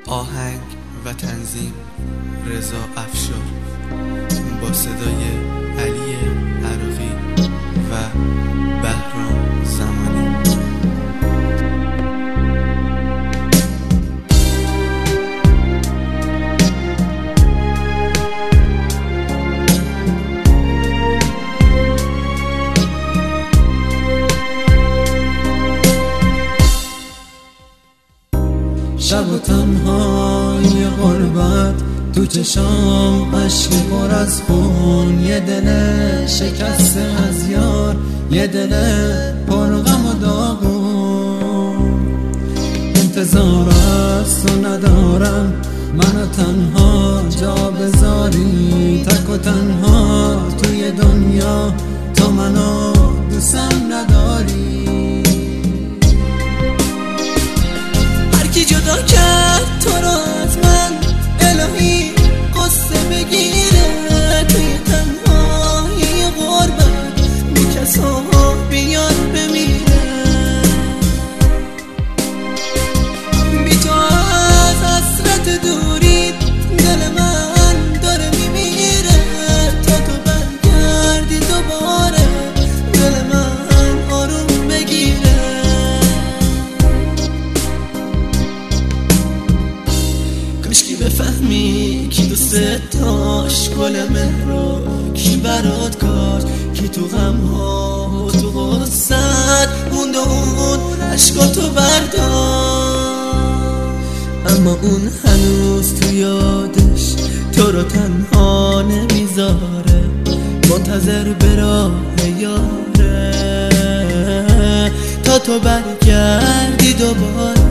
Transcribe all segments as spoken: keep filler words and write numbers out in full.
آهنگ و تنظیم رضا افشار با صدای علی عراقی و بهرام زمانی. شب و تنهای غربت تو چشام اشک پر از خون، یه دل شکسته از یار، یه دل پر غم و داغون. انتظار از تو ندارم، منو تنها جا بذاری، تک و تنها توی دنیا، تو منو دوستم نداری. کی جدا کرد تو را از من، الهی قصه بگیره توی تنهایی غربت، بی کسا بیاد بمیره. بی تو از حسرت دوری دل من داره میمیره، تا تو برگردی دوباره دل من آروم بگیره. کاشکی بفهمی کی دوست داشت گل مهرو، کی برات کاش، کی تو غم ها و تو غصت موند و اون عشقاتو برداشت. اما اون هنوز تو یادش تو رو تنها نمیذاره، منتظر به راه یاره تا تو برگردی دوباره.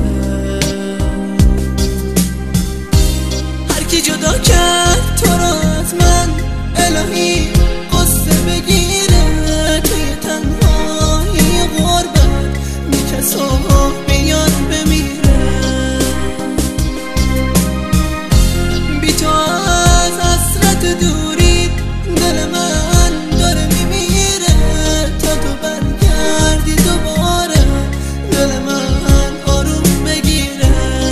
کی جدا کرد تو را از من، الهی قصه بگیره توی تنهایی غربت، بی کسا بیاد بمیره. بی تو از حسرت دوری دل من داره میمیره، تا تو برگردی دوباره دل من آروم بگیره.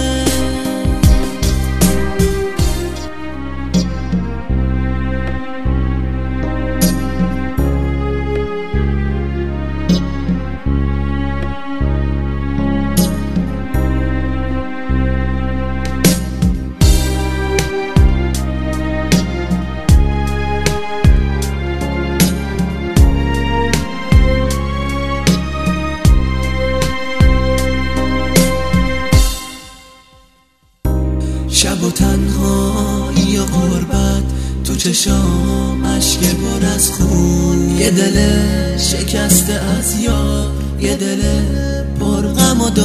شب و تنهایی غربت تو چشام اشک پر از خون، یه دل شکسته از یار، یه دل پر غم و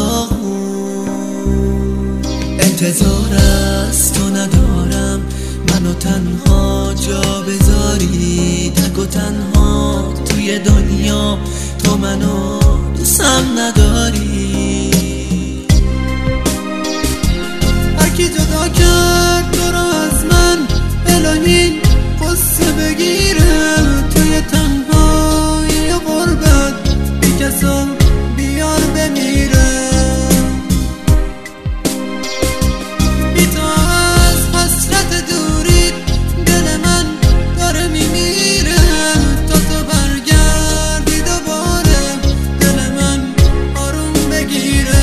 داغون. انتظار از تو ندارم، منو تنها جا بذاری، تک و تنها توی دنیا، تو منو دوستم نداری. کی جدا کرد تو را از من، الهی قصه بگیره توی تنهایی غربت، بی کسا بیار بمیره. بی تو از حسرت دوری دل من داره میمیره، تا تو برگردی دوباره دل من آروم بگیره.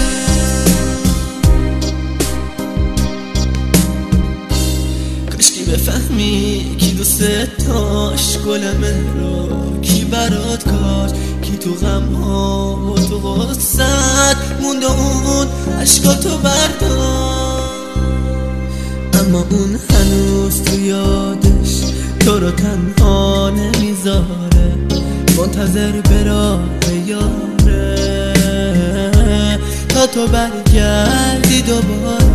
بفهمی کی دوست داشت گل مهرو، کی برات کاش، کی تو غم ها و تو غصت موند و اون عشقاتو برداشت. اما اون هنوز تو یادش تو رو تنها نمیذاره، منتظر به راه یاره تا تو برگردی دوباره.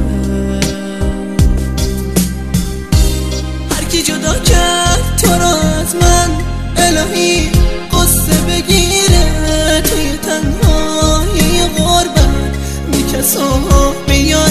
کی جدا کرد تو را از من، الهی قصه بگیره توی تنهایی غربت، بی کسا بیاد